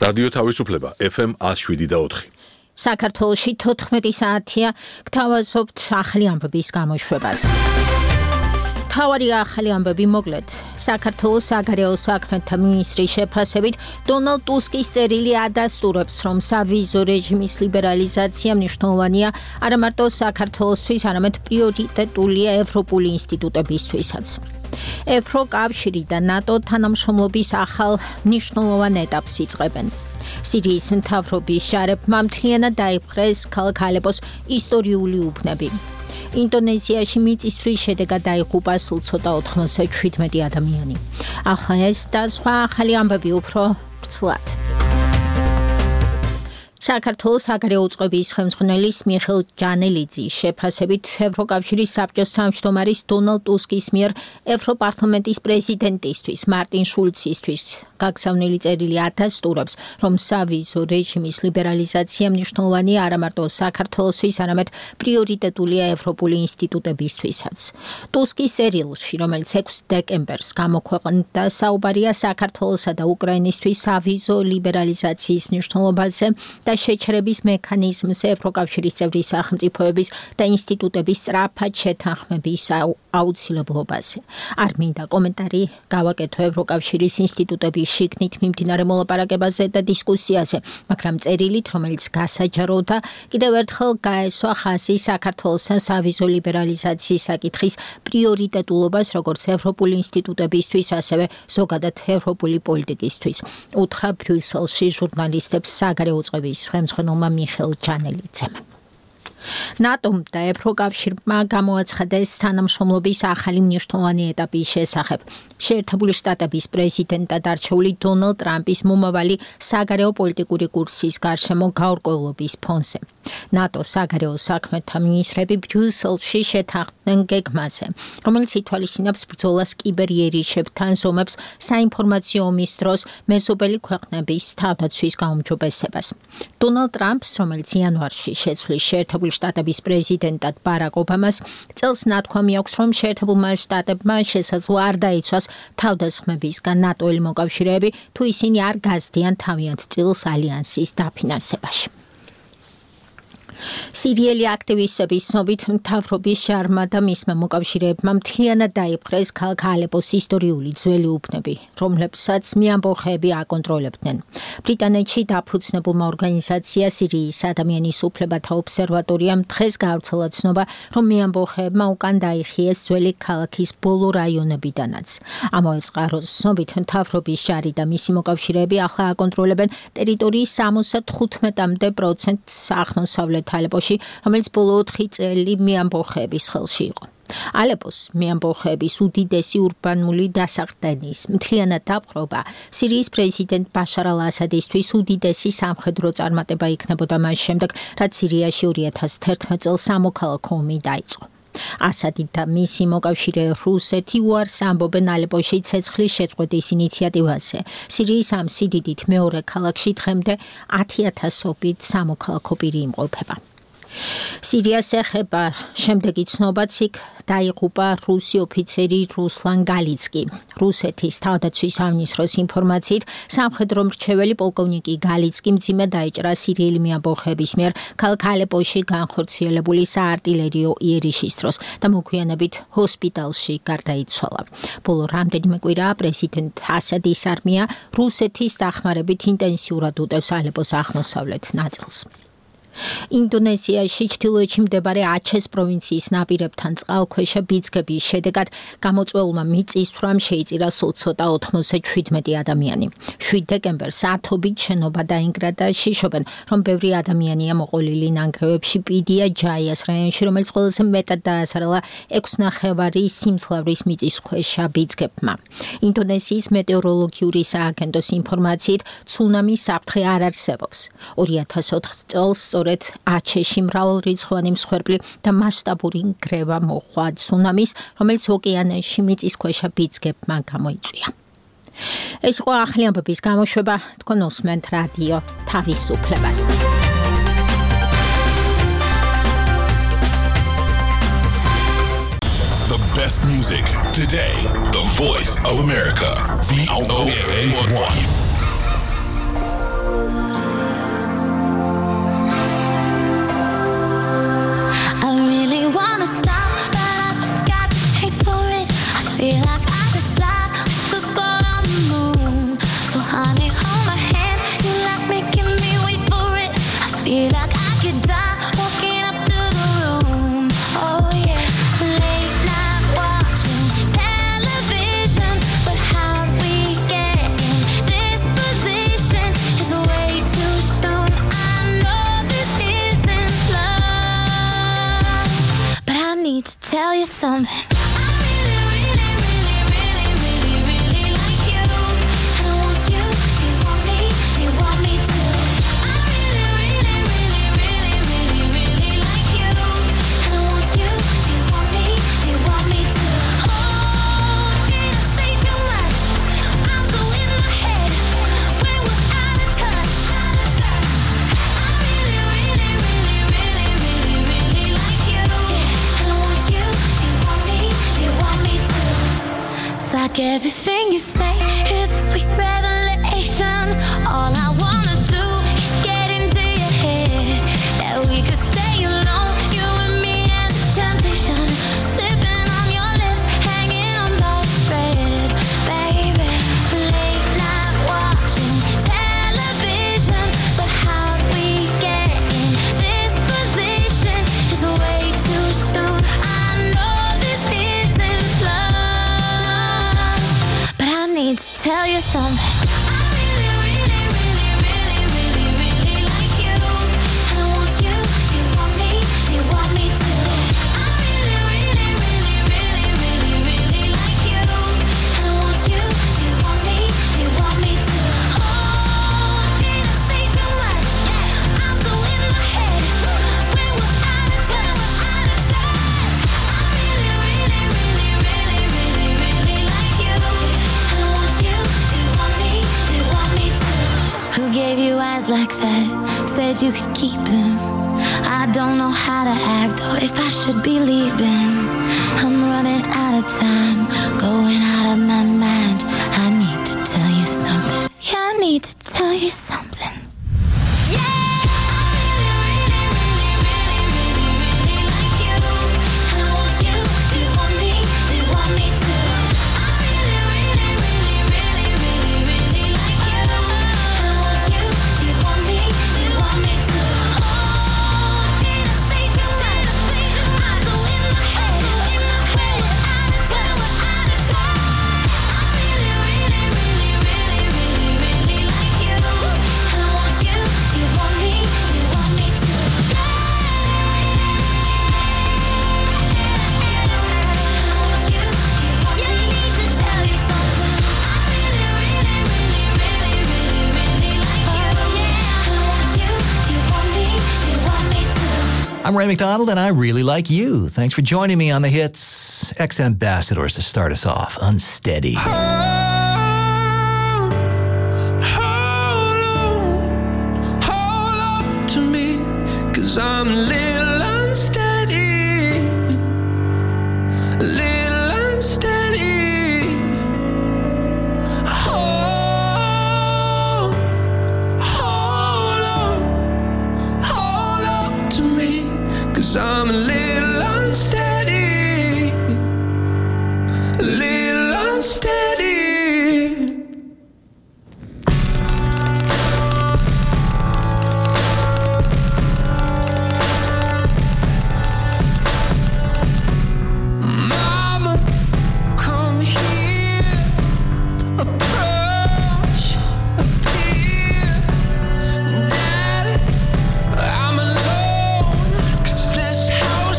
რადიო თავისუფლება FM 107.4. საქართველოში 14 საათია გთავაზობთ ახალი ამბების გამოშვებას. თავარი ახალი ამბები მოკლედ. საქართველოს საგარეო საქმეთა მინისტრის შეფასებით დონალდ ტუსკის წერილი ადასტურებს, რომ სავიზო რეჟიმის ლიბერალიზაცია მნიშვნელოვანია არა მარტო საქართველოსთვის, არამედ პრიორიტეტულია ევროპული ინსტიტუტებისთვისაც. ევროკავშირი და ნატო თანამშრომლობის ახალ მნიშვნელოვან ეტაპს იწყებენ. სირიის მთავრობის შარებმა მთლიანად დაიპყრეს ქალაქ ალეპოს ისტორიული უბნები. ინდონეზიაში მიწისძვრის შედეგად დაიღუპა სულ ცოტა 97 ადამიანი. ახლა ეს და სხვა ახალი ამბები უფრო ვრცლად. საქართველოს საგარეო უწყების ხელმძღვანელის მიხეილ ჯანელიძის შეფასებით ევროკავშირის საბჭოს თავმჯდომარის დონალდ ტუსკის მიერ ევროპარლამენტის პრეზიდენტისთვის მარტინ შულცისთვის გაგზავნილი წერილი ადასტურებს, რომ სავიზო რეჟიმის ლიბერალიზაცია მნიშვნელოვანია არა მარტო საქართველოსთვის, არამედ პრიორიტეტულია ევროპული ინსტიტუტებისთვისაც. ტუსკის წერილში, რომელიც 6 დეკემბერს გამოქვეყნდა, საუბარია საქართველოსა და უკრაინისთვის სავიზო ლიბერალიზაციის მნიშვნელობაზე და შეჩერების მექანიზმს ევროკავშირის წევრი სახელმწიფოების და ინსტიტუტების სწრაფად შეთანხმების აუცილებლობაზე. არ მინდა კომენტარი გავაკეთო ევროკავშირის ინსტიტუტების შიგნით მიმდინარე მოლაპარაკებაზე და დისკუსიაზე, მაგრამ წერილით, რომელიც გასაჯაროდა, კიდევ ერთხელ გაესვა ხაზი საქართველოსთან სავიზო ლიბერალიზაციის საკითხის პრიორიტეტულობას როგორც ევროპული ინსტიტუტებისთვის, ასევე ზოგადად ევროპული პოლიტიკისთვის. უთხრა ბრიუსელში ჟურნალისტებს საგარეო უწყების ხელმძღვანელმა მიხეილ ჯანელიძემ. ნატომ და ევროკავშირმა გამოაცხადეს თანამშრომლობის ახალი მნიშვნელოვანი ეტაპის შესახებ. შეერთებული შტატების პრეზიდენტად არჩეული დონალდ ტრამპის მომავალი საგარეო პოლიტიკური კურსის გარშემო გაურკვევლობის ფონზე. ნატოს საგარეო საქმეთა მინისტრები ბრიუსელში შეთანხმდნენ გეგმაზე, რომელიც ითვალისწინებს ბრძოლას კიბერიერიშებთან ზომებს საინფორმაციო ომის დროს მეზობელი ქვეყნების თავდაცვის გაუმჯობესებას. დონალდ ტრამპს, რომელიც იანვარში შეცვლის შეერთებული შტატების პრეზიდენტად ბარაკ ობამას, წელს ნათქვამი აქვს, რომ შეერთებულმა შტატებმა შესაძლოა არ დაიცვას თავდასხმებისგან ნატოელი მოკავშირეები, თუ ისინი არ გაზდიან თავიანთ წილს ალიანსის დაფინანსებაში. სირიელი აქტივისტების ცნობით მთავრობის შარმა და მისმა მოკავშირეებმა მთლიანად დაიპყრეს ქალაქ ალეპოს ისტორიული ძველი უბნები, რომლებსაც მეამბოხეები აკონტროლებდნენ. ბრიტანეთში დაფუძნებულმა ორგანიზაცია სირიის ადამიანის უფლებათა ობსერვატორიამ დღეს გაავრცელა ცნობა, რომ მეამბოხეებმა უკან დაიხიეს ძველი ქალაქის ბოლო რაიონებიდანაც. ამავე წყაროს ცნობით მთავრობის შარი და მისი მოკავშირეები ახლა აკონტროლებენ ტერიტორიის 75%-მდე აღმოსავლეთ ალეპოში, რომელიც ბოლო 4 წელი მეამბოხეების ხელში იყო. ალეპოს მეამბოხეების უდიდესი ურბანული დასახდენის მთლიანად დაპყრობა სირიის პრეზიდენტ ბაშარ ალ-ასადისთვის უდიდესი სამხედრო წარმატება იქნებოდა მას შემდეგ, რაც სირიაში 2011 წელს სამოქალაქო ომი დაიწყო. ასადი და მისი მოკავშირე რუსეთი უარს ამბობენ ალეპოში ცეცხლის შეწყვეტის ინიციატივაზე. სირიის ამ სიდიდით მეორე ქალაქში დღემდე 10,000-ობით სამოქალაქო პირი იმყოფება. სირიას ეხება შემდეგი ცნობაც იქ დაიღუპა რუსი ოფიცერი რუსლან გალიცკი. რუსეთის თავდაცვის სამინისტროს ინფორმაციით, სამხედრო მრჩეველი პოლკოვნიკი გალიცკი მძიმე დაიჭრა სირიელი მეამბოხეების მიერ ქალაქ ალეპოში განხორციელებული საარტილერიო იერიშის დროს და მოგვიანებით ჰოსპიტალში გარდაიცვალა. ბოლო რამდენიმე კვირაა პრეზიდენტ ასადის არმია რუსეთის დახმარებით ინტენსიურად უტევს ალეპოს აღმოსავლეთ ნაწილს. ინდონეზიაში ჩრდილოეთში მდებარე აჩეს პროვინციის ნაპირებთან წყალქვეშა ბიძგების შედეგად გამოწვეულმა მიწისძვრამ შეიწირა სულ ცოტა 97 ადამიანი. 7 დეკემბერს ათობით შენობა დაინგრა და შიშობენ, რომ ბევრი ადამიანია მოყოლილი ნანგრევებში პიდია ჯაიას რაიონში, რომელიც ყველაზე მეტად დაასროლა 6,5 სიმძლავრის მიწისქვეშა ბიძგებმა. ინდონეზიის მეტეოროლოგიური სააგენტოს ინფორმაციით, ცუნამის საფრთხე არ არსებობს. 2004 წელს აჩეში მრავალრიცხოვანი მსხვერპლი და მასშტაბური ნგრევა მოჰყვა ცუნამის, რომელიც ოკეანეში მიწისქვეშა ბიძგებმა გამოიწვია. ეს იყო ახალი ამბების გამოშვება, თქვენ უსმენთ რადიო თავისუფლებას. The best music today. The Voice of America. VOA1. you something. Like everything you say is a sweet revelation. All I wanna do is get into your head. That we could stay alone, you and me and the temptation. Sipping on your lips, hanging on by a thread. Baby, late night watching television. But how'd we get in this position? It's way too soon. I know this isn't love, but I need to tell you something. Who gave you eyes like that? Said you could keep them. I don't know how to act or if I should be leaving. I'm running out of time, going out of my mind. I need to tell you something. Yeah, I need to tell you something. Yeah! I'm Ray McDonald, and I really like you. Thanks for joining me on the hits. Ex-Ambassadors to start us off. Unsteady. Hold on to me, 'cause I'm a little unsteady. A little unsteady. Hold on to me, 'cause I'm a little unsteady. A little unsteady. Mama, come here. Approach, appear. Daddy, I'm alone, 'cause this house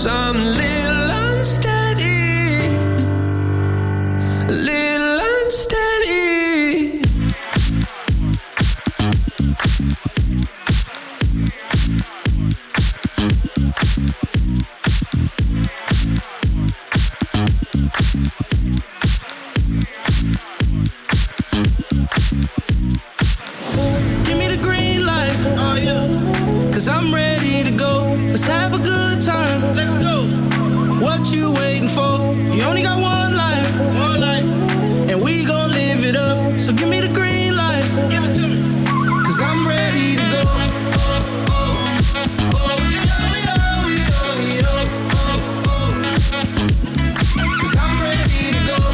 'cause I'm a little unsteady, a little unsteady. Give me the green light, 'cause I'm ready to go. Let's have a good time. Let's go. What you waiting for? You only got one life. One life. And we gon' live it up. So give me the green light. Give it to me. 'Cause I'm ready to go. Cause I'm ready to go.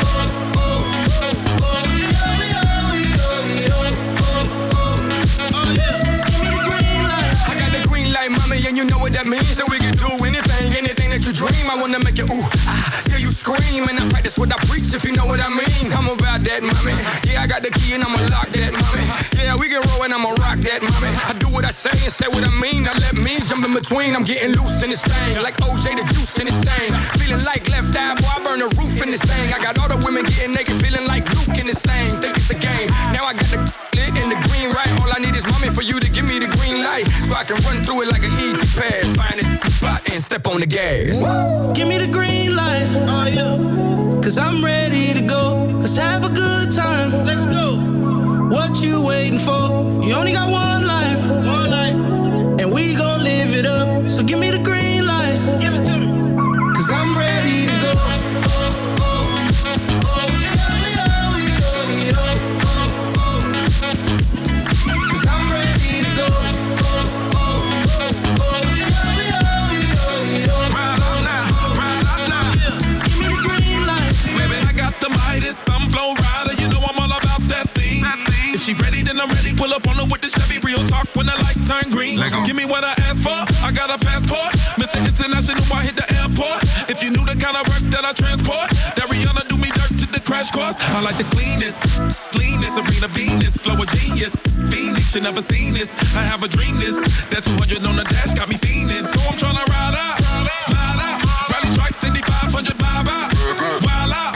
Mommy, and you know what that means. That we can do anything that you dream. I wanna make you ooh, hear you scream. And I practice what I preach, if you know what I mean. I'm about that, mommy. Yeah, I got the key and I'ma lock that, mommy. Yeah, we can roll and I'ma rock that, mommy. I do what I say and say what I mean. Now let me jump in between. I'm getting loose in this thing, like OJ the juice in this thing. Feeling like left eye, boy, I burn the roof in this thing. I got all the women getting naked, feeling like Luke in this thing. Think it's a game. Now I got the lit and the green right. All I need is mommy for you to give me the green light, so I can run through it like an easy pass. Find it, spot and step on the gas. Give me the green light. 'Cause I'm ready to go. Let's have a good time. Let's go. What you waiting for? You only got one life. One life. And we gon' live it up. So give me the green light. Give it to me. 'Cause I'm ready to go. I'm flow rider, you know I'm all about that thing. If she ready, then I'm ready. Pull up on her with the Chevy, real talk when the light turn green. Give me what I asked for, I got a passport. Mr. International, I hit the airport. If you knew the kind of work that I transport, that Rihanna do me dirt to the crash course. I like the cleanest, Serena Venus, flow of genius. Phoenix, you never seen this. I have a dream this, that 200 on the dash got me fiending. So I'm tryna ride out, slide out, rally stripes, 500 vibe out, wild out.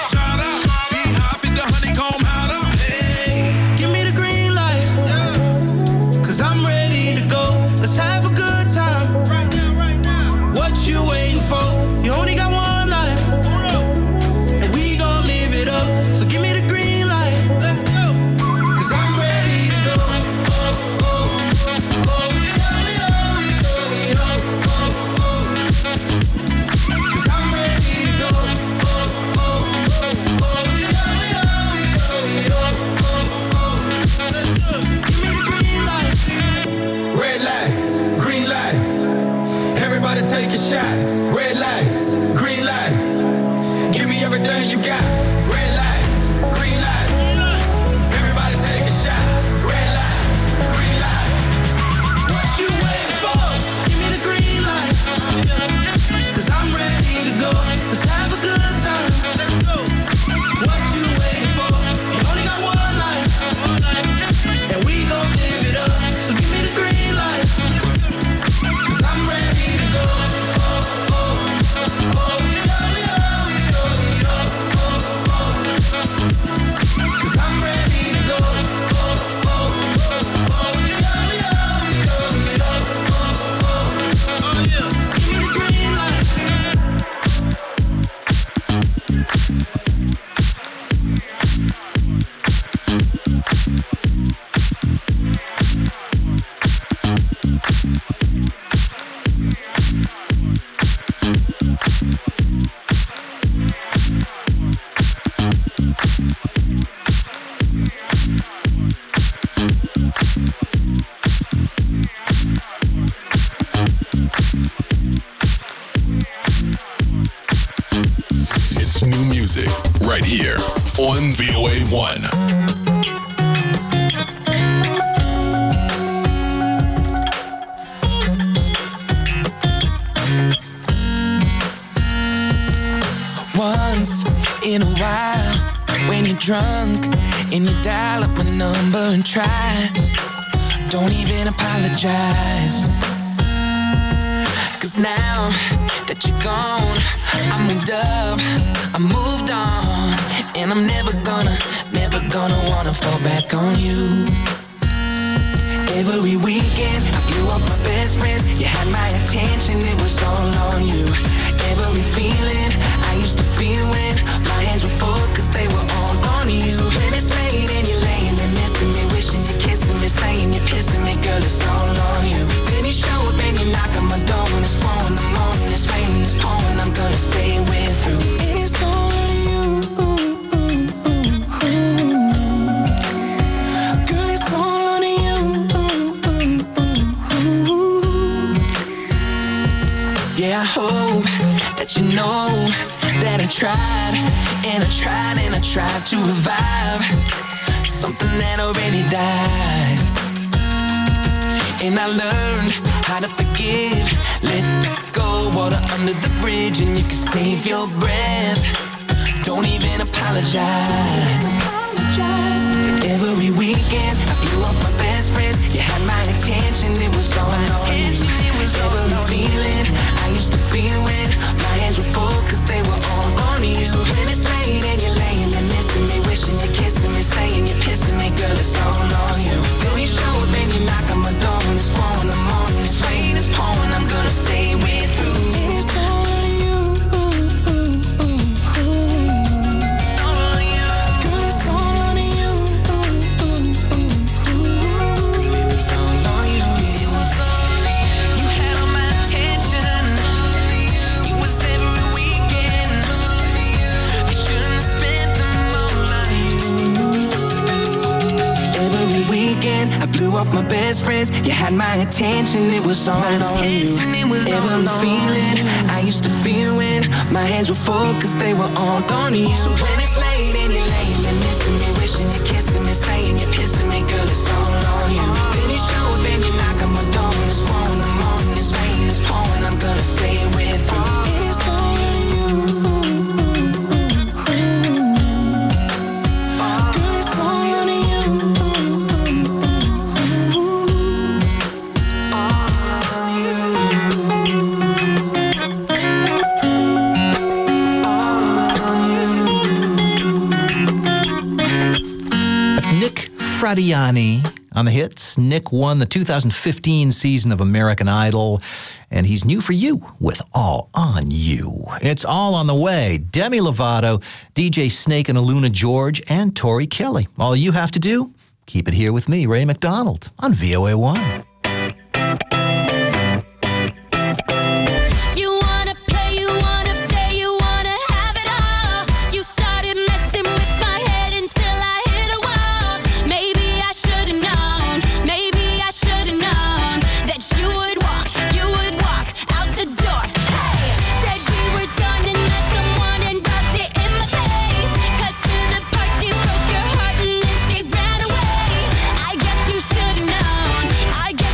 Take a shot, red light, green light. Give me everything you got. Red light, green light. Everybody take a shot, red light, green light. What you waiting for? Give me the green light. 'Cause I'm ready to go. Let's have a good time. What you waiting for? You only got one life. And we gon' live it up. So give me the green light. 'Cause I'm ready to go. right here on VOA1. Once in a while, when you're drunk and you dial up my number and try, don't even apologize. 'Cause now that you're gone, I moved up, I moved on, and I'm never gonna wanna fall back on you. Every weekend, I blew up my best friends. You had my attention, it was all on you. Every feeling I used to feel when my hands were full, 'cause they were all on you. So when it's late and you're laying there missing me, wishing you're kissing me, saying you're pissing me, girl, it's all on you. Then you show up and you knock on my door when it's 4 in the morning, it's raining, it's pouring, I'm gonna say we're through. And it's all on you. Girl, it's all on you. Yeah, I hope that you know that I tried, and I tried, and I tried to revive something that already died. And I learned how to forgive, let go, water under the bridge, and you can save your breath. Don't even apologize. Every weekend, I blew up my best friends. You had my attention, it was all on you. Every feeling I used to feel when my hands were full, 'cause they were all on you. So when it's late and you're laying there missing me, wishing you're kissing me, saying you're pissing me, girl, it's all on you. Then you show up and you knock on my door when it's 4 in the morning, it's rain, it's pouring, I'm gonna say we're through. And it's all on you. I blew up my best friends. You had my attention, it was all on you. Every feeling I used to feel when my hands were full, 'cause they were all on you. So when it's late and you're laying there missing me, wishing you're kissing me, saying you're pissing me, girl, it's all on you. Then you show up and you knock on my door when it's 4 in the morning, it's raining, it's pouring, I'm gonna say we're through. And it's all on you. Girl, it's all on you. Fradiani on the hits. Nick won the 2015 season of American Idol, and he's new for you with All On You. It's all on the way. Demi Lovato, DJ Snake and Aluna George, and Tori Kelly. All you have to do, keep it here with me, Ray McDonald, on VOA1. I guess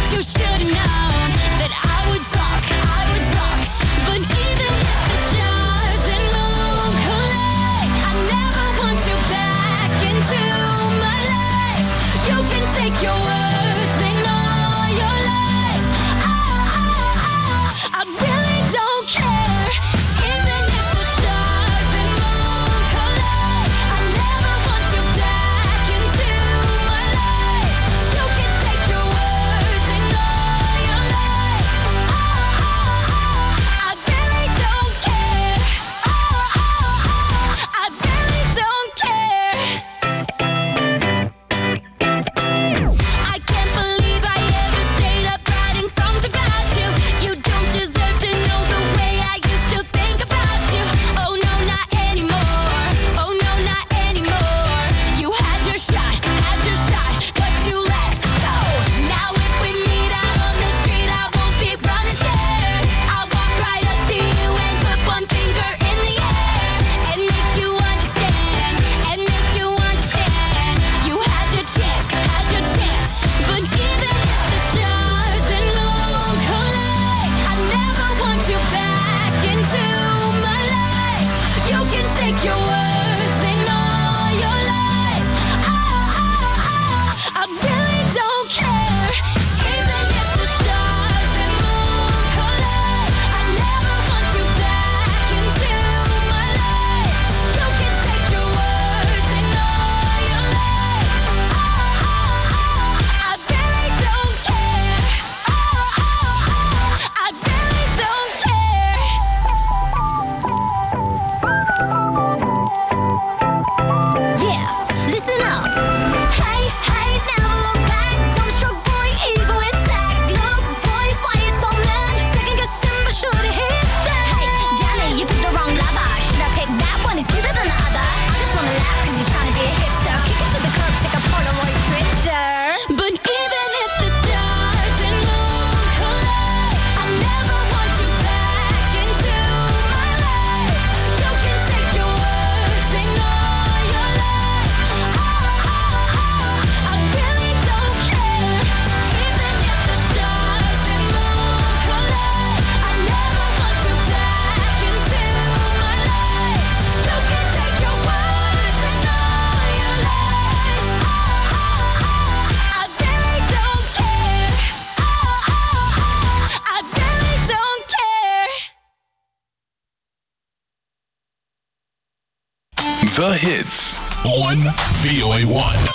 The hits on VOA1.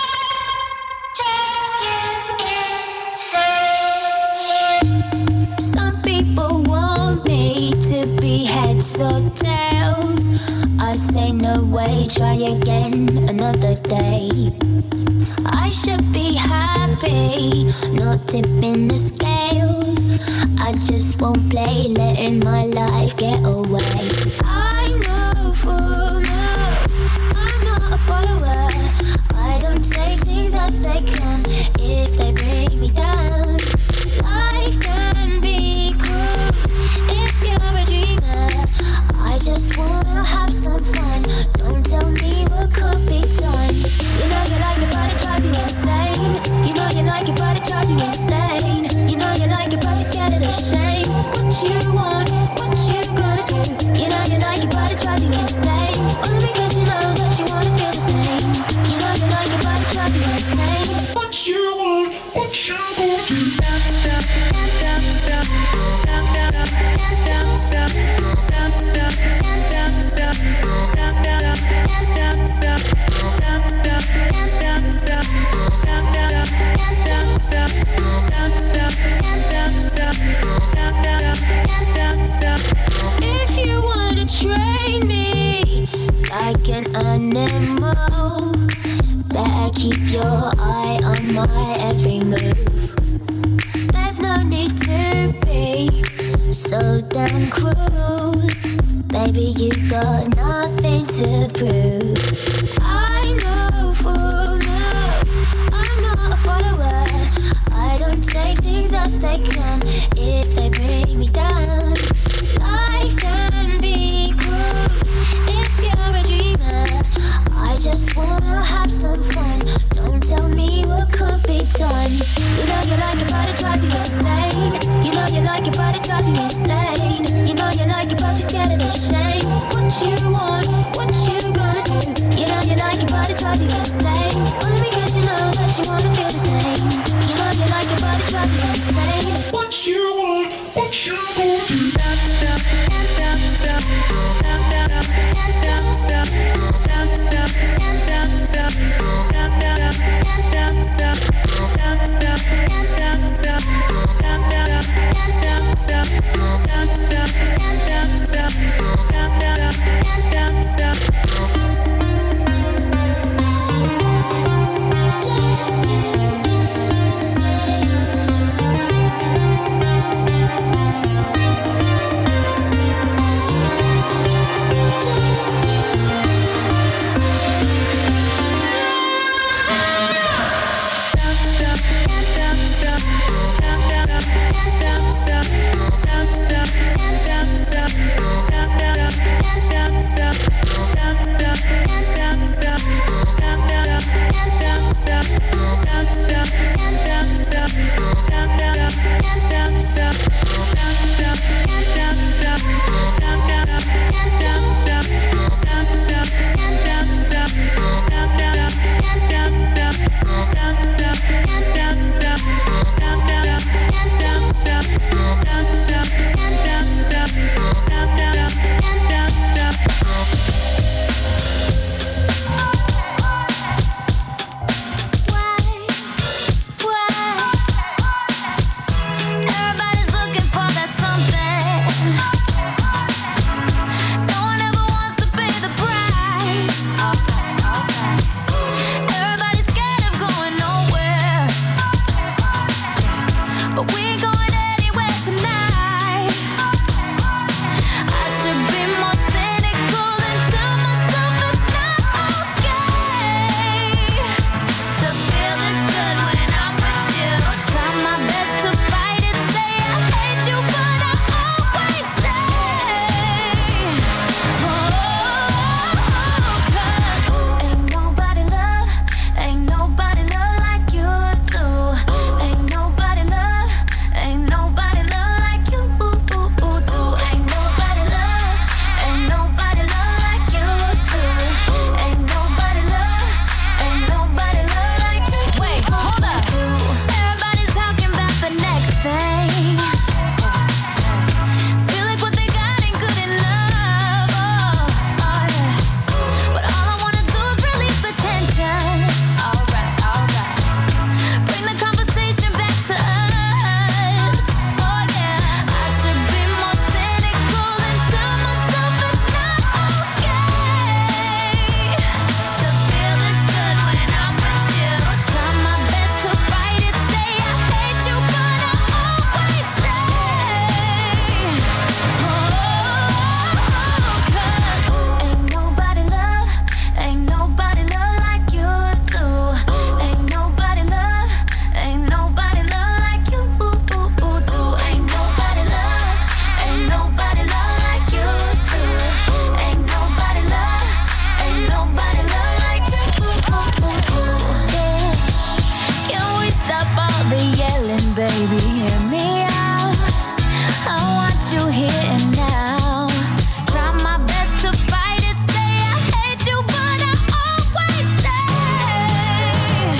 Some people want me to be heads or tails. I say no way, try again another day. I should be happy, not tipping the scales. I just won't play, letting my life get away. I'm no fool, no, I'm not a follower. I don't take things as they come if they bring me down. Life can be cruel if you're a dreamer. I just wanna have some fun. Don't tell me what could be done. You know you like it, but it drives you insane. You know you like it, but it drives you insane. You know you like it, but you're scared of the shame. What you want, what you gonna do? You know you like it, but it drives you insane. Only because you know that you wanna feel the same. You know you like it, but it drives you insane. What you want, what you gonna do? If you wanna train me like an animal, better keep your eye on my every move. There's no need to be so damn cruel. Baby, you got nothing to prove. I'm no fool, no, I'm not a follower. I don't take things as they come if they bring me down. Life can be cruel if you're a dreamer. I just wanna have some fun. Don't tell me what could be done. You know you like it, but it drives you insane. You know you like it, but it drives you insane. You know you like it, but you're scared of the shame. What you want, what you gonna do? You know you like it, but it drives you insane. Only because you know that you wanna feel the same. You know you like it, but it drives you insane. What you want, what you gonna do? you here and now. Try my best to fight it, say I hate you, but I always stay.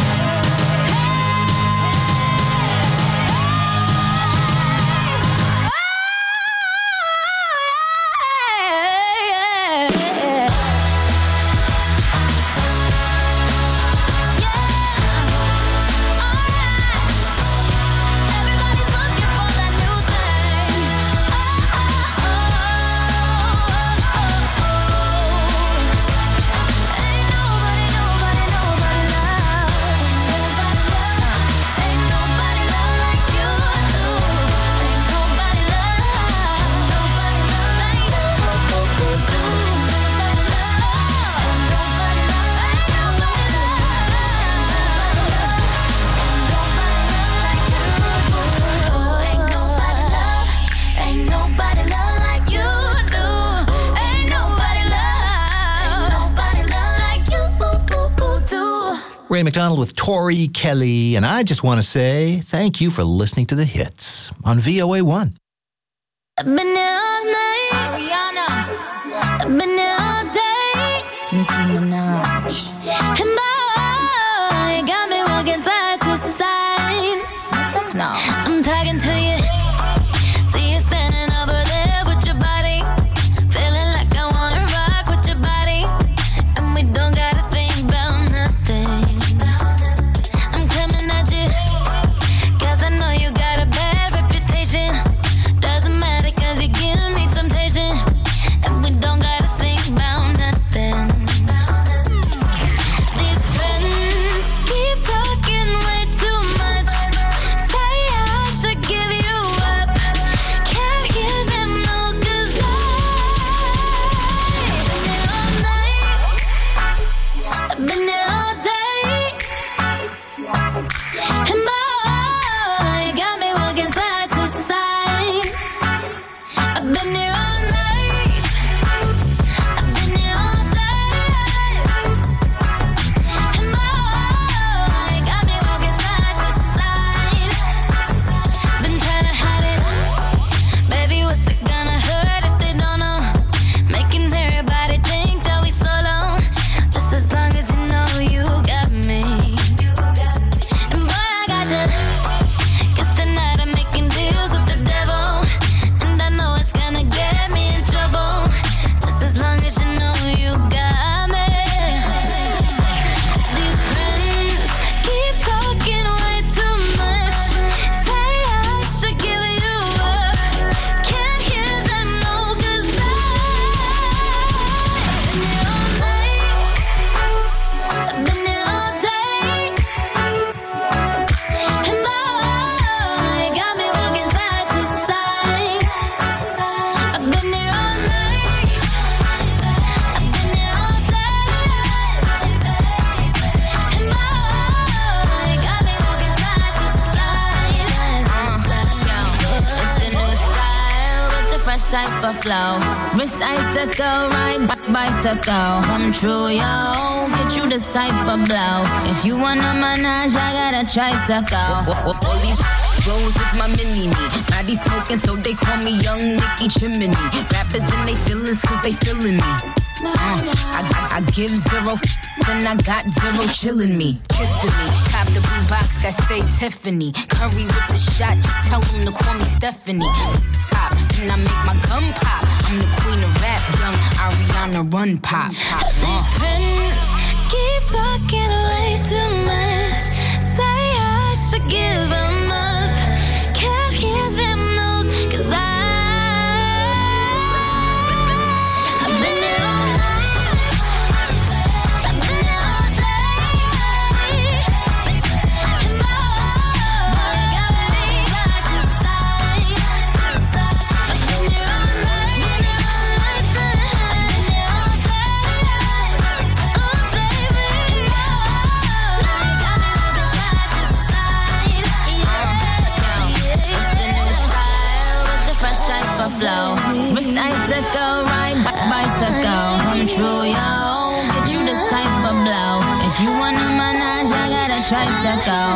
Everybody's looking for that new thing. Ain't nobody love. Ain't nobody love like you do. Ain't nobody love like you do. Ain't nobody love like you do. Ain't nobody love like you do. Ray McDonald with Tori Kelly, and I just want to say thank you for listening to The Hits on VOA1. I've been here all night, Rihanna. I've been here all day, Nicki Minaj. And boy, got me walking side to side. No, I'm talking to you. See you standing over there with your body, feeling like I wanna rock with your body, and we don't gotta think about nothing. I'm coming at you, 'cause I know you got a bad reputation. Doesn't matter 'cause you give me temptation, and we don't gotta think about nothing. These friends keep talking way too much. Say I should give you up. Can't hear them no, 'cause I've been here all day. And boy, you got me walking side to side. I've been here all night. I've been here all day. And boy, you got me walking side to side. Been trying to hide it. Baby, what's it gonna hurt if they don't know? Making everybody think that we solo. Just as long as you know you got me. And boy, I got you. 'Cause tonight I'm making deals with the devil, and I know it's gonna get me in trouble. Just as long as you know you got me. These friends keep talking way too much. Say I should give you up. Can't hear them no, 'cause I've been here all night. I've been here all day. And boy, you got me walking side to side. I've been here all night. I've been here all day. And boy, you got me walking side to side. It's the new style with the fresh type of flow. Wrist icicle, ride bicycle. Come true, yo. Get you this type of blow. If you wanna manage, I got a tricycle. All these Rose is my mini-me. Body smoking, so they call me Young Nicky Chimney. Rappers and they feelings, 'cause they feeling me. I give zero and I got zero chillin' me. Kissing me. Cop the blue box that say Tiffany. Curry with the shot, just tell them to call me Stephanie. Pop, then I make my gun pop. I'm the queen of rap, young Ariana Run Pop. These friends keep talking way too much. Say I should give them up. Can't hear them no, 'cause I've been here all night. I've been here all day. And boy, you got me side to side. I've been here all night. I've been here all day. Oh baby, you got me walking side to side. It's the new style with the fresh type of flow. Wrist icicle, ride bicycle. Come true, yo. Get you this type of blow. If you wanna manage, I got a tricycle.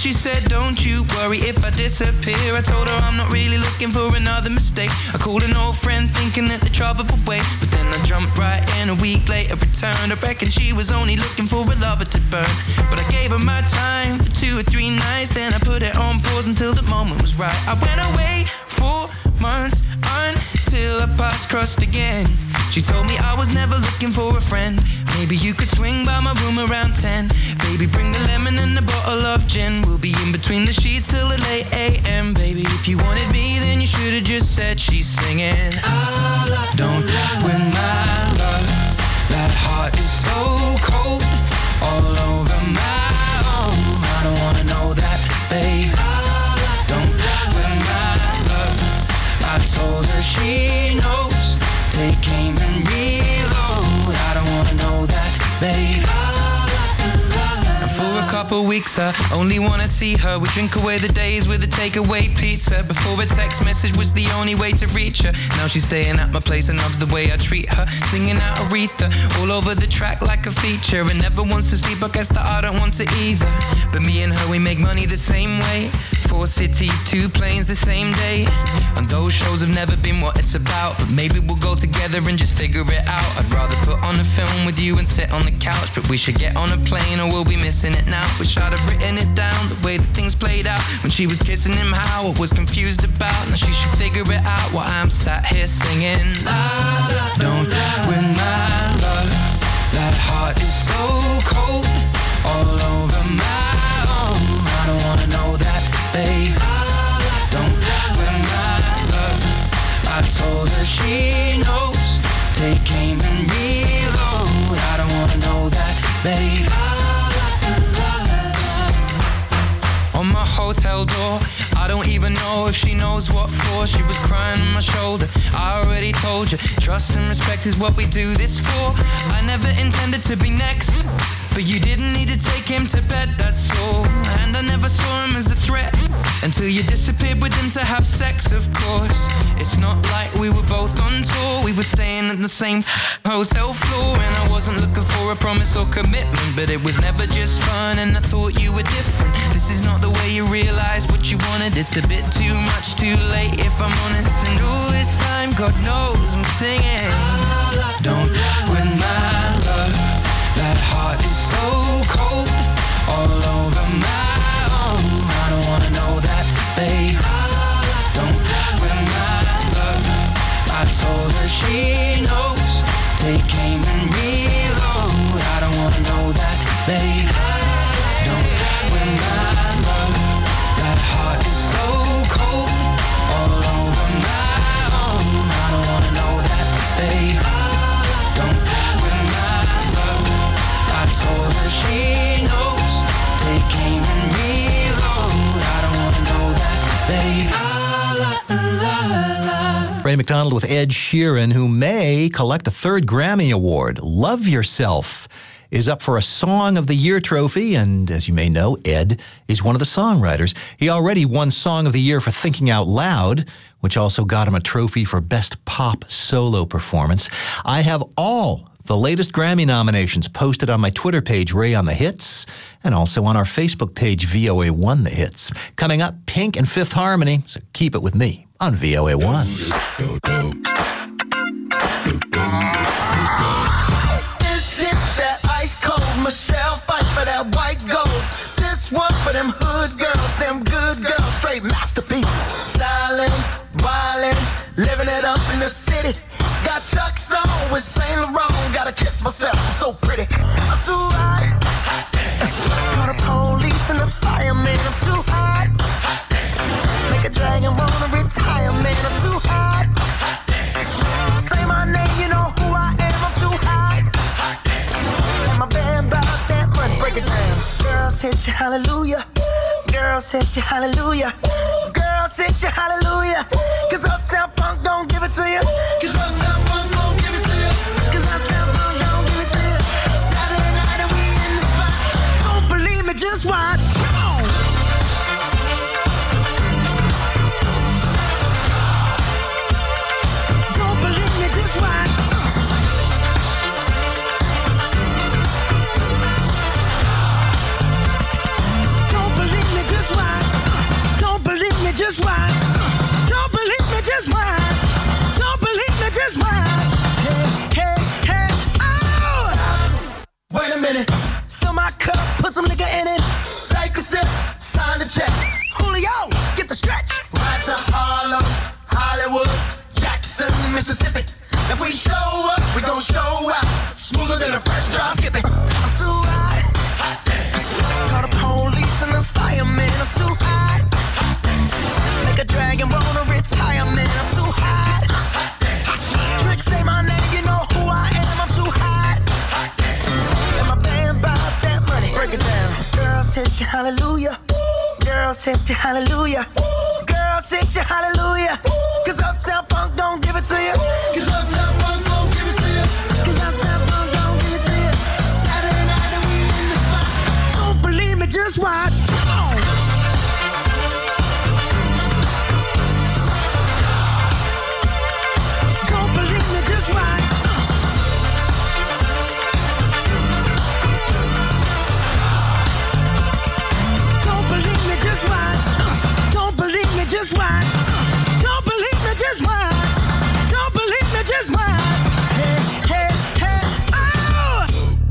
she said, don't you worry if I disappear. I told her I'm not really looking for another mistake. I called an old friend thinking that the trouble would wait, but then I jumped right in. A week later returned. I reckon she was only looking for a lover to burn, but I gave her my time for 2 or 3 nights. Then I put it on pause until the moment was right. I went away 4 months until our paths crossed again. She told me I was never looking for a friend. Maybe you could swing by my room around 10. Baby, bring the lemon and a bottle of gin. We'll be in between the sheets till the late AM. Baby, if you wanted me, then you should have just said she's singing. Don't win my love. That heart is so cold, all over my own. I don't wanna know that, babe. Don't win my love. I told her she knows. Take aim and reload. I don't wanna know that, babe. And for a couple weeks I only wanna see her. We drink away the days with a takeaway pizza. Before a text message was the only way to reach her. Now she's staying at my place and loves the way I treat her. Singing out Aretha all over the track like a feature. And never wants to sleep, I guess that I don't want to either. But me and her, we make money the same way. 4 cities, 2 planes the same day. And those shows have never been what it's about, but maybe we'll go together and just figure it out. I'd rather put on a film with you and sit on the couch, but we should get on a plane or we'll be missing it now. Wish I'd have written it down, the way that things played out. When she was kissing him, how I was confused about. Now she should figure it out while I'm sat here singing. Don't win my love. That heart is so cold, all over my own. I don't wanna know that, babe. Don't win my love. I told her she knows. Take aim and reload. I don't wanna know that, babe. On my hotel door, I don't even know if she knows what for. She was crying on my shoulder. I already told you, trust and respect is what we do this for. I never intended to be next, but you didn't need to take him to bed, that's all. And I never saw him as a threat until you disappeared with him to have sex, of course. It's not like we were both on tour. We were staying at the same hotel floor. And I wasn't looking for a promise or commitment, but it was never just fun and I thought you were different. This is not the way you realize what you wanted. It's a bit too much too late if I'm honest. And all this time, God knows I'm singing. Don't win my love. That heart is so cold, all over my own. I don't wanna know that, babe. Don't win my love. I told her she knows. Take aim and reload. I don't wanna know that, babe. Don't win my love. That heart is so cold, all over my own. I don't wanna know that, babe. Don't win my love. I told her she knows. Take aim and reload. I don't wanna know that, babe. Ray McDonald with Ed Sheeran, who may collect a 3rd Grammy Award. Love Yourself is up for a Song of the Year trophy, and as you may know, Ed is one of the songwriters. He already won Song of the Year for Thinking Out Loud, which also got him a trophy for Best Pop Solo Performance. I have all the latest Grammy nominations posted on my Twitter page, Ray on the Hits, and also on our Facebook page, VOA1 The Hits. Coming up, Pink and Fifth Harmony, so keep it with me on VOA1. This is that ice cold Michelle fight for that white gold. This one for them hood girls, them good girls, straight masterpieces. Styling, wildin', living it up in the city. Got Chuck's on with Saint Laurent. Gotta kiss myself, I'm so pretty. I'm too hot. Call the police and the fireman. I'm too hot. Make a dragon wanna retire, man. I'm too hot. Say my name, you know who I am. I'm too hot. And my band bought that money. Break it down. Girls hit you, hallelujah. Girls hit you, hallelujah. Girls hit you, hallelujah. Cause Uptown Funk don't give it to you. Cause Uptown Funk don't give it to you. Cause Uptown Funk don't give it to you. Saturday night and we in the spot. Don't believe me, just watch. Come on. Don't believe me, just watch. Don't believe me, just minute. Fill my cup, put some nigga in it. Take a sip, sign the check. Julio, get the stretch. Ride to Harlem, Hollywood, Jackson, Mississippi. If we show up, we gon' show out. Smoother than a fresh drop skipping. I'm too hot. Call the police and the fireman. I'm too hot. Make a dragon wanna retire, man. I'm too hot. Trick, say my name, you know who I am. I'm too hot. And my band bought that money. Break it down. Girls hit you, hallelujah. Girls hit you, hallelujah. Girls hit you, hallelujah. Cause Uptown Funk don't give it to you. Cause Uptown Funk don't give it to you. Cause Uptown Funk don't give it to you. Saturday night and we in the spot. Don't believe me, just watch. Come on. Don't believe me, just watch. Don't believe me, just watch. Don't believe me, just watch. Don't believe me, just watch. Don't believe me, just watch. Hey, hey, hey, oh!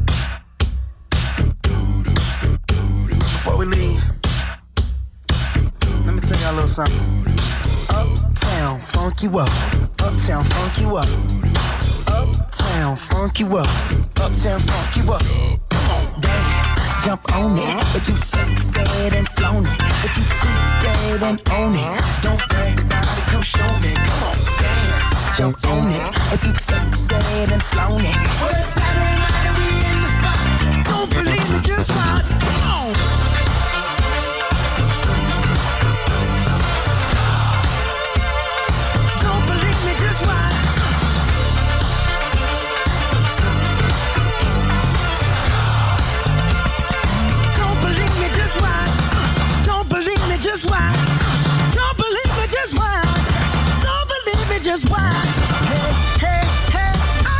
Before we leave, let me tell y'all a little something. Uptown, funk you up. Uptown, funk you up. Uptown, funk you up. Uptown, funk you up. Come on, dance, jump on it. If you succeed and flown it. If you freak dead and own it. Don't brag about it, come show me. Come on, dance, jump on it. If you succeed and flown it. Well, it's Saturday night and we in the spot. Don't believe me, just watch. Come on. Don't believe me, just watch. Don't believe me, just watch. Don't believe me, just watch. Don't believe me, just watch. Don't believe me, just watch. Hey, hey, hey, oh!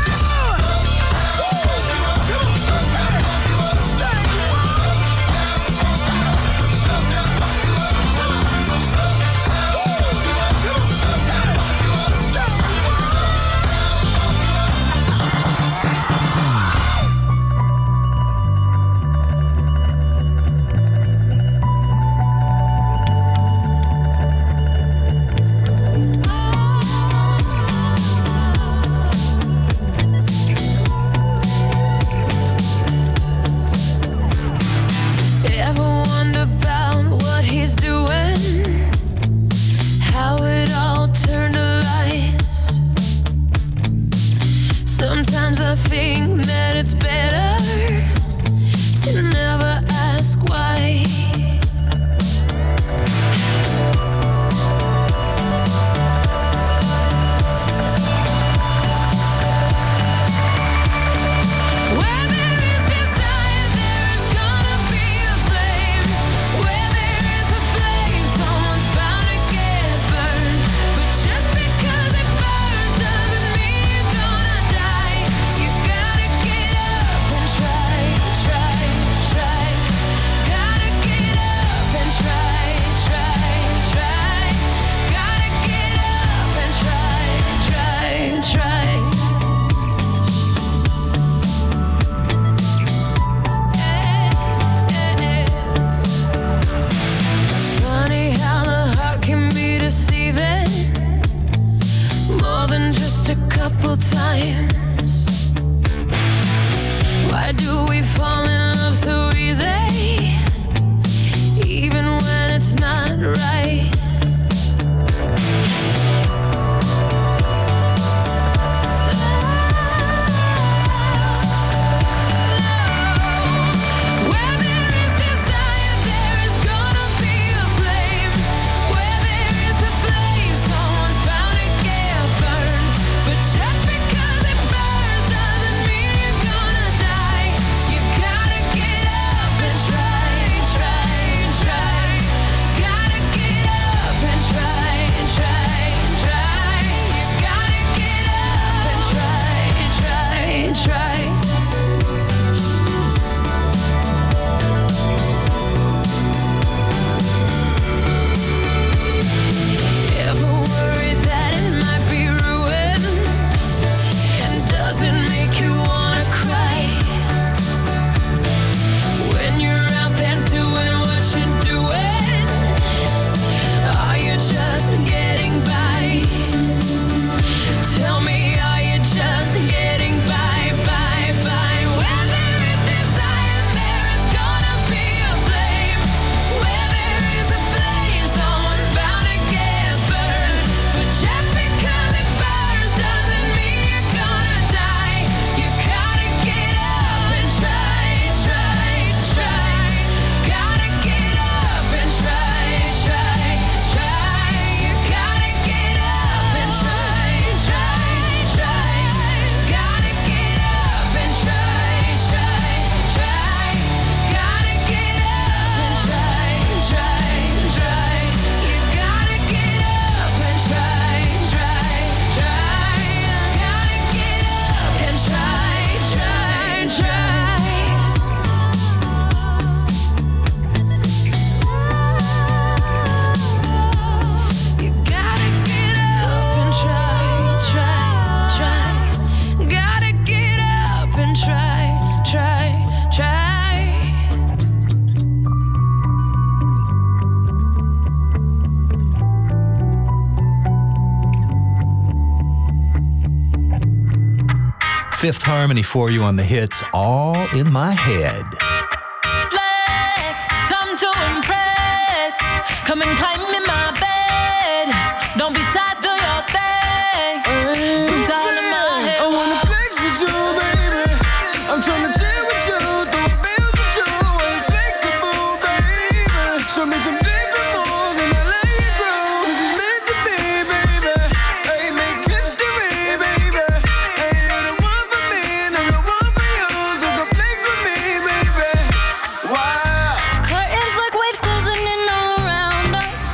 Fifth Harmony for you on the hits All in My Head. Flex, time to impress. Come and climb in my bed. Don't be shy, do your thing. It's all in my head. I wanna flex with you, baby. I'm tryna chill with you, throw bills with you. I'm flexible, baby. Show me some different moves and I let you go. 'Cause it's meant to be, baby. Hey, make history, baby. Hey, you're the one for me and I'm the one for you. So come flex with me, baby. Wow. Curtains like waves closing in all around us.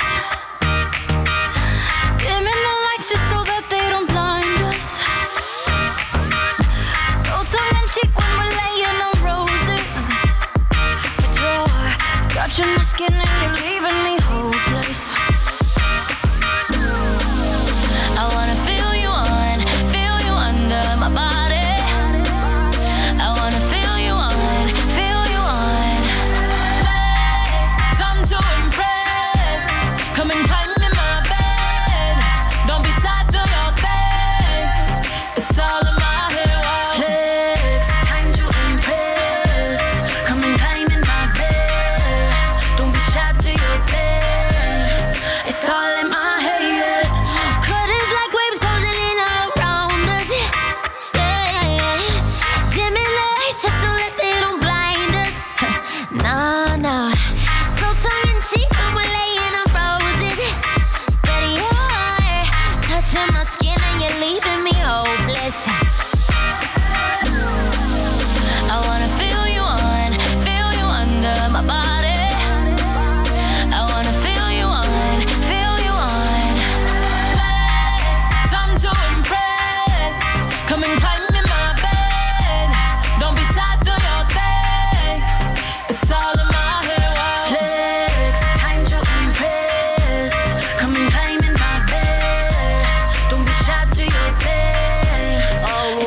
Dimming the lights just so that they don't blind us. So tongue in cheek when we're laying on roses. But you're touching my skin and you're leaving me hopeless. I wanna feel you under my body. I wanna feel you on. Time to impress. Come and climb in my bed. Don't be shy, do your thing. It's all in my head. Wow. Flex, time to impress. Come and climb in my bed. Don't be shy, do your thing. It's all in my head. Curtains like waves closing in all around us. Yeah. Dimming the lights just so that they don't blind us. Nah. So tongue in cheek when we're laying on roses. But you're touching my skin and you're leaving me hopeless. I wanna feel you under my body. I wanna feel you on. Time to impress. Come and climb in my bed. Don't be shy, do your thing. It's all in my head. Wow. Flex, time to impress. Come and climb in my bed. Don't be shy, do your thing.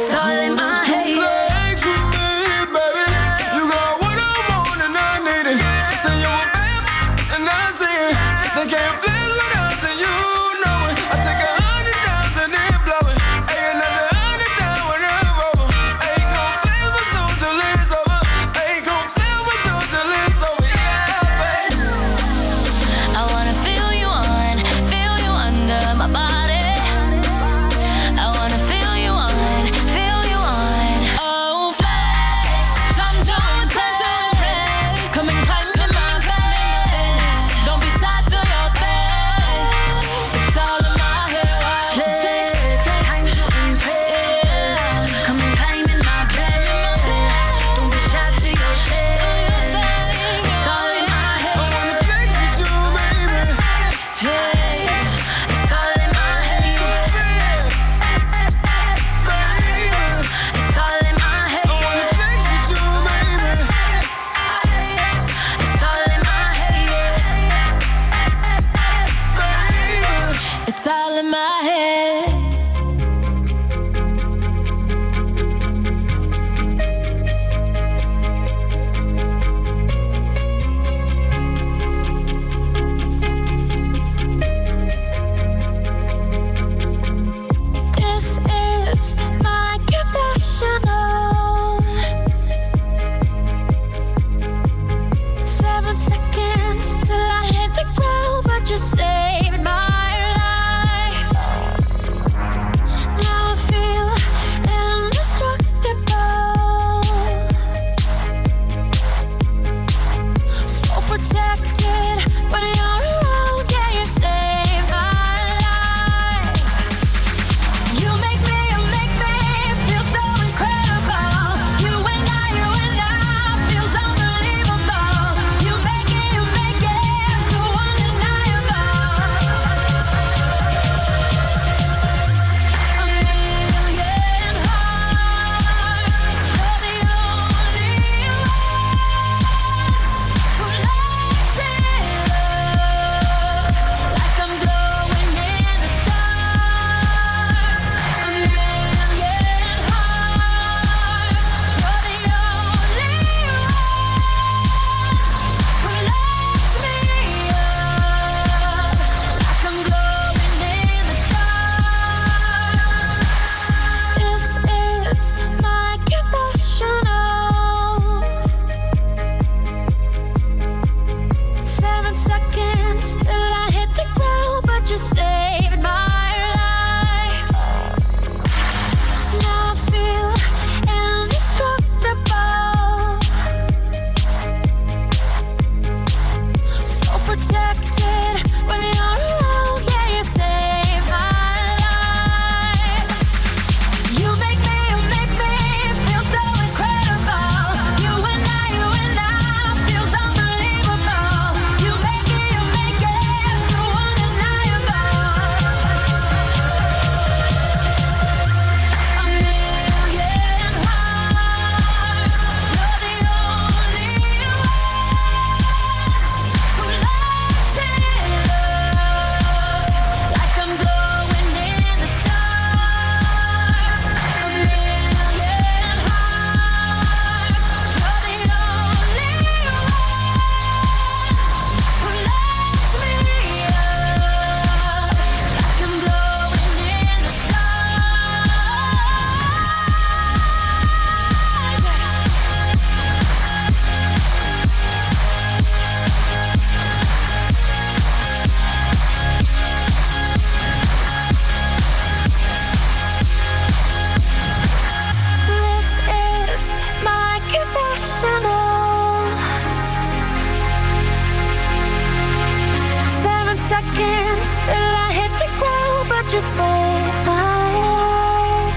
you say bye.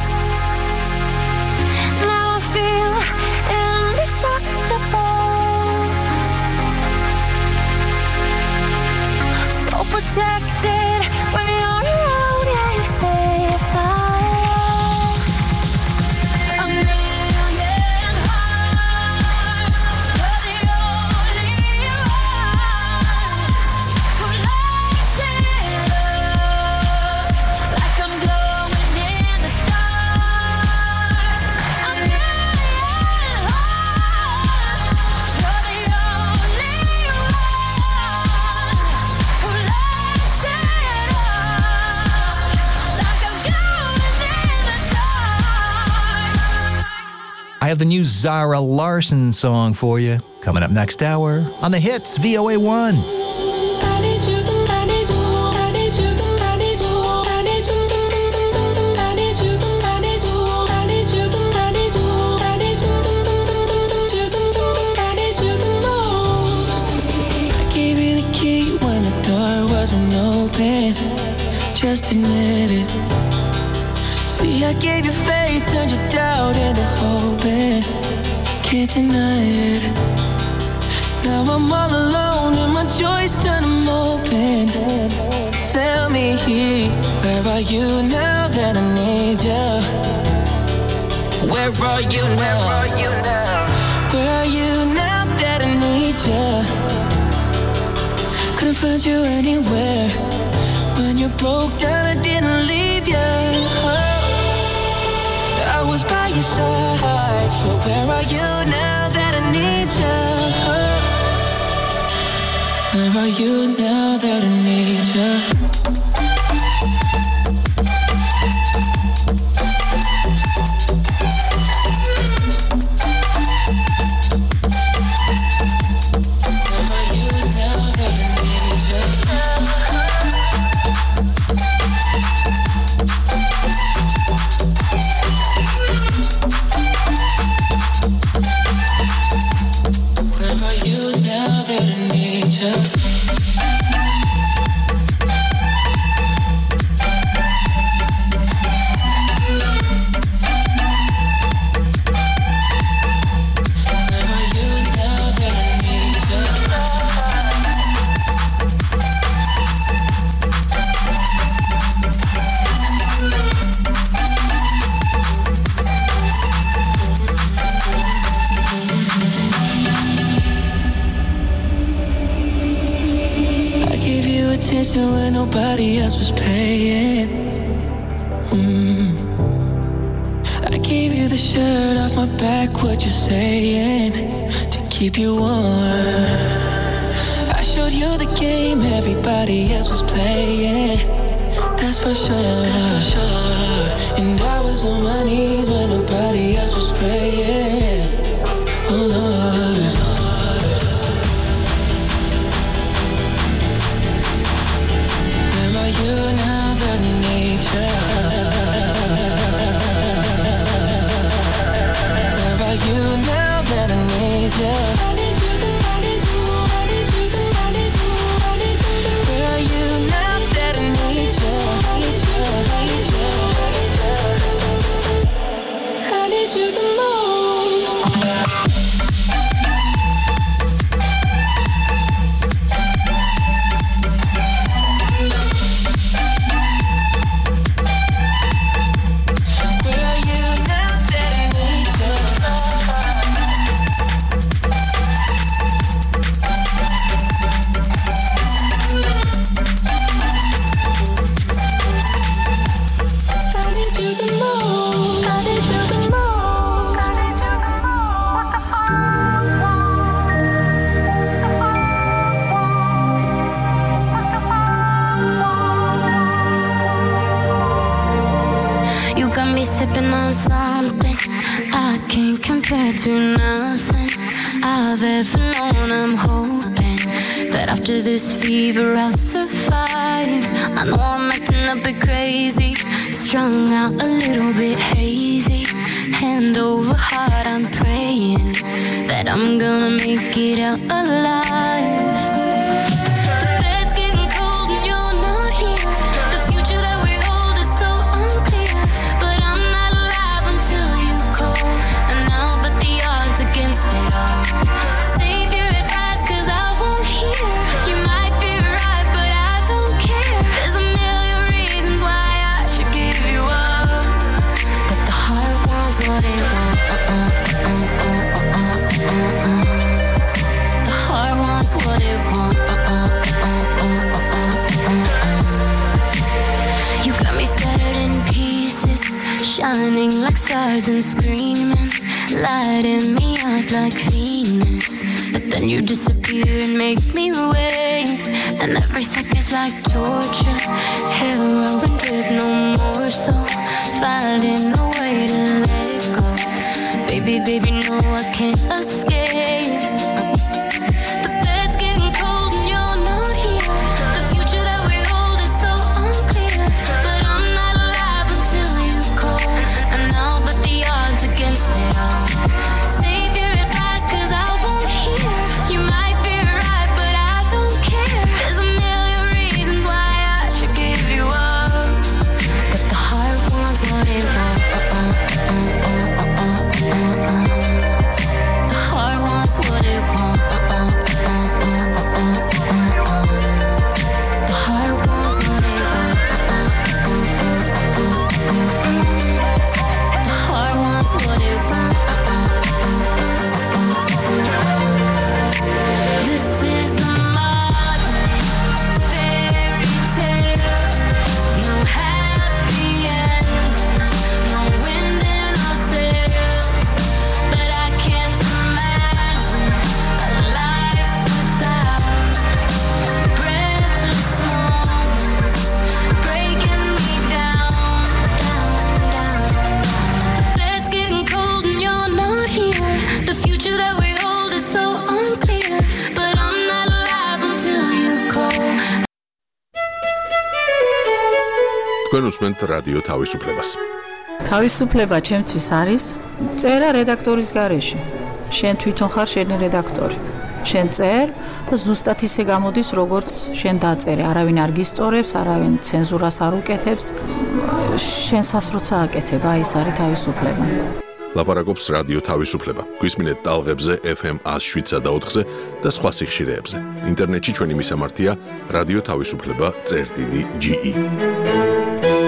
Now I feel indestructible, so protected when you're around. Yeah, you say bye. A million hearts, you're the only one who lights it up like I'm glowing in the dark. A million hearts, you're the only one who lights it up like I'm glowing in the dark. I have the new Zara Larsson song for you coming up next hour on the hits VOA1. I need you, I need you, I need you, I need you, I need you, I need you, I need you, I need you, I need you, I need you, I need you the most. I gave you the key when the door wasn't open. Just admit it. See, I gave you faith, turned your doubt into hoping. Can't deny it. Now I'm all alone and my joys turn them open. Tell me, where are you now that I need you? Where are you now? Where are you now that I need you? Couldn't find you anywhere. When you broke down, I didn't leave you. I was by your side. So where are you now that I need you? Where are you now that I need you? When nobody else was paying. I gave you the shirt off my back, what you saying, to keep you warm. I showed you the game everybody else was playing. That's for sure. And I was on my knees when nobody else was praying. Oh Lord. You now that I need you. Where are you now that I need you? I need you, I need you, I need you, I need you, I need you. Where are you now that I need you? I need you, I need you, I need you the most. Sipping on something I can't compare to nothing I've ever known. I'm hoping that after this fever I'll survive. I know I'm acting a bit crazy, strung out a little bit hazy. Hand over heart, I'm praying that I'm gonna make it out alive. The bed's getting cold and you're not here. The future that we hold shining like stars and screaming, lighting me up like Venus. But then you disappear and make me wait, and every second's like torture. Heroin drip, no more, so finding a way to let go. Baby, baby, no, I can't escape. The bed's getting cold and you're not here. The future that we hold is so unclear, but I'm not alive until you call, and I'll bet the odds against it all. Save your advice, 'cause I won't hear. You might be right, but I don't care. There's a million reasons why I should give you up, but the heart wants what it wants. The heart wants what it wants. The heart wants what it wants. The heart wants what it wants. This is a modern fairy tale. No happy endings, no wind in our sails. But I can't imagine a life without breathless moments breaking me down, down, down. The bed's getting cold and you're not here. The future that we hold is so unclear, but I'm not alive until you call. თქვენ უსმენთ რადიო თავისუფლებას. თავისუფლება ჩემთვის არის წერა რედაქტორის გარეშე. შენ თვითონ ხარ შენი რედაქტორი. შენ წერ და ზუსტად ისე გამოდის, როგორც შენ დაწერე. არავინ არ გისწორებს, არავინ ცენზურას არ უკეთებს. შენსას როცა აკეთებ, აი ეს არის თავისუფლება. ლაპარაკობს რადიო თავისუფლება. გვისმინეთ ტალღებზე FM 107.4-ზე და სხვა სიხშირეებზე. ინტერნეტში ჩვენი მისამართია რადიო თავისუფლება.ge.